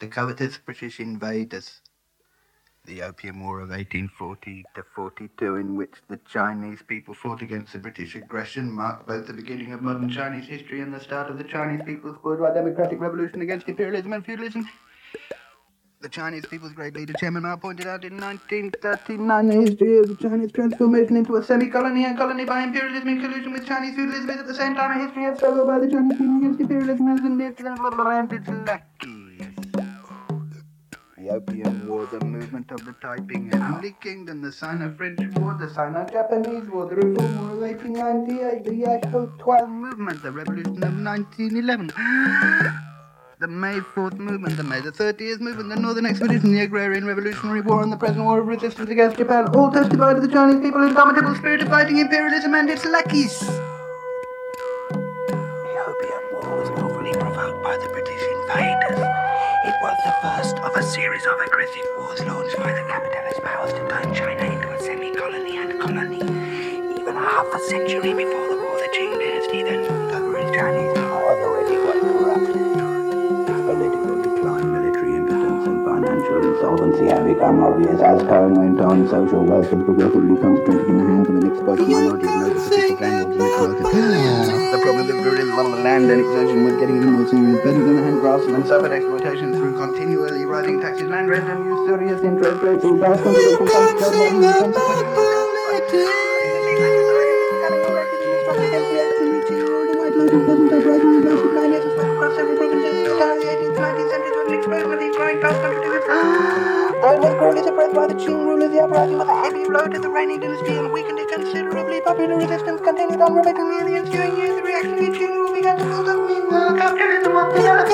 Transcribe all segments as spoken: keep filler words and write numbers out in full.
the covetous British invaders. The Opium War of eighteen forty to forty-two, in which the Chinese people fought against the British aggression, marked both the beginning of modern Chinese history and the start of the Chinese people's worldwide democratic revolution against imperialism and feudalism. The Chinese people's great leader Chairman Mao pointed out in nineteen thirty-nine the history of the Chinese transformation into a semi-colony and colony by imperialism in collusion with Chinese feudalism is at the same time a history of struggle by the Chinese people against imperialism and its and its lackeys. The Opium War, the movement of the Taiping Heavenly Kingdom, the Sino-French War, the Sino-Japanese War, the Reform War of eighteen ninety-eight, the Yasho twelve movement, the Revolution of nineteen eleven, the May fourth movement, the May the thirtieth movement, the Northern Expedition, the Agrarian Revolutionary War, and the present war of resistance against Japan all testify to the Chinese people's indomitable spirit of fighting imperialism and its lackeys. The Opium War was not fully provoked by the British invaders. It was the first of a series of aggressive wars launched by the capitalist powers to turn China into a semi-colony and colony. Even half a century before the war, the Qing dynasty then ruled over its Chinese powers already quite corrupt. Political decline, military impotence, and financial insolvency have become obvious as time went on. Social wealth was progressively concentrated in the hands of an exploited minority of noble sophisticated landlords and exploited. The problem of rural land annexation was getting even more serious. Better than hand grasping and suffered exploitation through continually rising taxes, land rent, and usurious interest rates. In vast quantities of consequently Though not greatly suppressed by the Qing rulers, the uprising was a heavy blow to the reigning dynasty and weakened it considerably. Popular resistance continued unremittingly in the ensuing years. The reactionary Qing rule began to build up meanwhile. Capitalism was developed.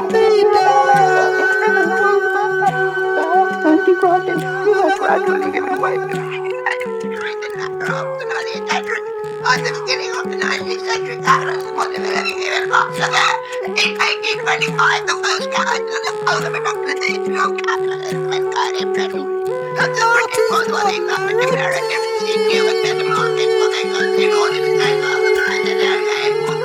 Anti-Christ was gradually giving way to at the beginning of the nineteenth century, capitalism was developing even faster there. In eighteen twenty-five, the first character of polar productivity of capitalism entered impression. And the British was willing not to declare a difference in new and better market for their goods in order to take over the right of their game for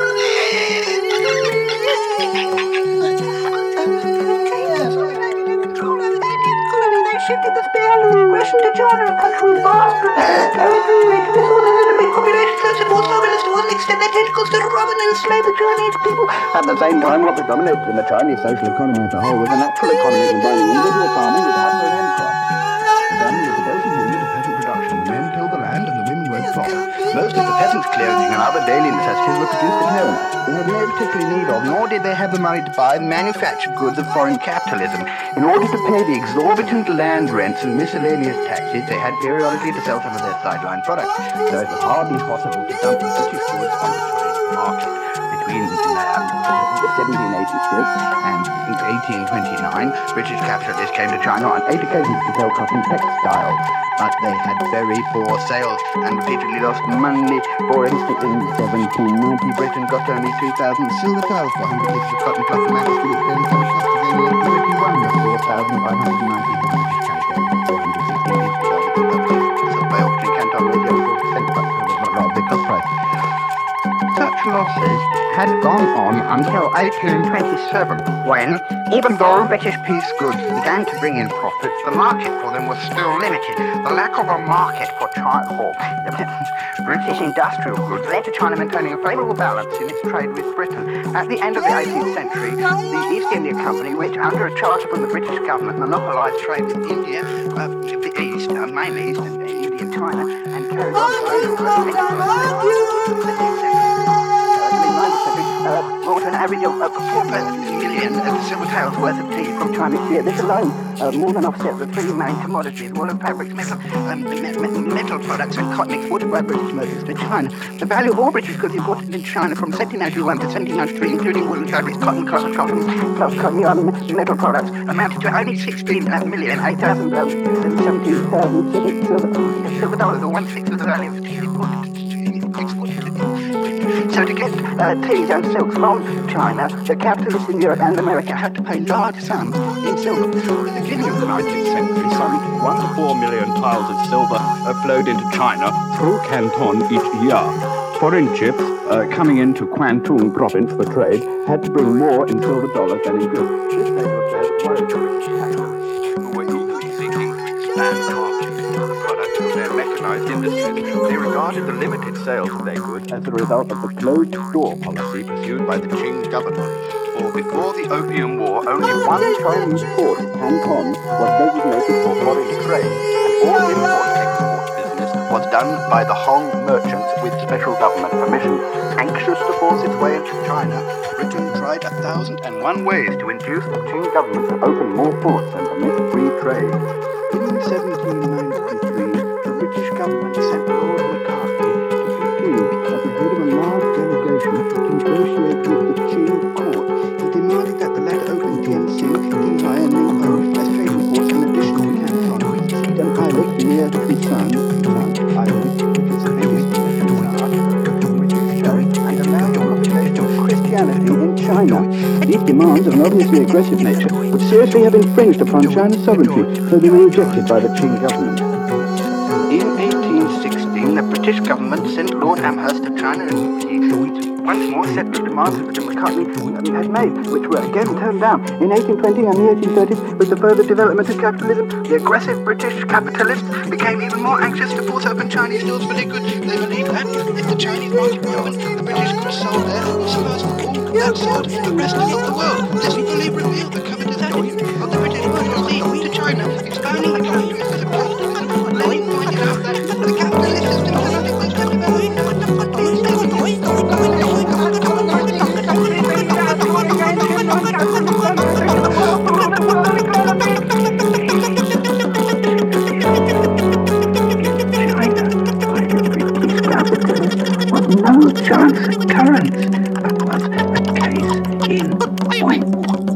control over the Indian colony. They shifted the spear of aggression to China, a country with vast territory, rich resources, and a big population. Support Soviets to an extend their tentacles to rob and enslave the Chinese people. At the same time, what predominated in the Chinese social economy as a whole was a natural economy combining individual farming with household handcraft. The family was devoted to peasant production. The men tilled the land and the women worked crop. Most of the peasants' clothing and other daily necessities were produced at home. They had no particular need of, nor did they have the money to buy the manufactured goods of foreign capitalism. In order to pay the exorbitant land rents and miscellaneous taxes, they had periodically to sell some of their sideline products, so it was hardly possible to dump British goods on the Chinese market. Between um, seventeen eighty-six and eighteen twenty-nine, British capitalists came to China on eight occasions to sell cotton textiles, but they had very poor sales and repeatedly lost money. For instance, in seventeen ninety, Britain got only three thousand silver tiles for one hundred litres of cotton cloth from Manchester, which then some shops again in twenty-one with four thousand five hundred ninety British calico, four hundred sixteen litres sold by auction Canton Radio for percent of the cost price. Such losses had gone on until eighteen twenty-seven, when, even though British peace goods began to bring in profits, the market for them was still limited. The lack of a market for China, for British industrial goods, led to China maintaining a favourable balance in its trade with Britain. At the end of the eighteenth century, the East India Company, which under a charter from the British government monopolised trade with India, uh, the East, uh, mainly East and India and China, and carried on trade with Uh, brought an average of uh, four million uh, silver taels worth of tea from China each year. This alone uh, more than offset the three main commodities: woolen fabrics, metal, um, me- me- metal products, and cotton exported by British merchants to China. The value of all British goods imported in China from seventeen ninety-one to seventeen ninety-three, including woolen fabrics, cotton, cotton, cotton, plus cotton, um, metal products, amounted to only sixteen million eight thousand seventeen thousand silver dollars, or one-sixth of the value of tea imported to exported to So to get uh, teas and silks from China, the capitalists in Europe and America had to pay large sums in silver. At the beginning of the nineteenth century, some one to four million tiles of silver flowed into China through Canton each year. Foreign ships uh, coming into Kwantung province for trade had to bring more in silver dollars than in goods. This manufacturing other products from their mechanized industries. They regarded the limited sales of their goods as a result of the closed-door policy pursued by the Qing government. For before the Opium War, only one Chinese port, Canton, was designated for foreign trade, and all import-export business was done by the Hong merchants with special government permission. Anxious to force its way into China, Britain tried a thousand and one ways to induce the Qing government to open more ports and permit free trade. In seventeen ninety-three, the British government sent Lord Macartney to Peking as the head of a large delegation to negotiate with the Qing court. He demanded that the latter open Tianjin, Qinghai and Ningbo as trading ports in addition to Canton, cede an islet near the Busan Island, which is the biggest in the and allow the propagation of Christianity in China. These demands of an obviously aggressive nature would seriously have infringed upon China's sovereignty, so they were rejected by the Qing government. In eighteen sixteen, the British government sent Lord Amherst to China and he once more set the demands that Macartney had made, which were again turned down. In eighteen twenty and the eighteen thirties, with the further development of capitalism, the aggressive British capitalists became even more anxious to force open Chinese doors for their goods. They believed that if the Chinese market were open, the British goods sold there would surpass all that sold in the rest of the world. This fully revealed the covetous attitude of the British bourgeoisie to China, expanding the country as a capitalist. Lenin pointed out that the capitalist system cannot exist to no chance occurrence, but was a case in point.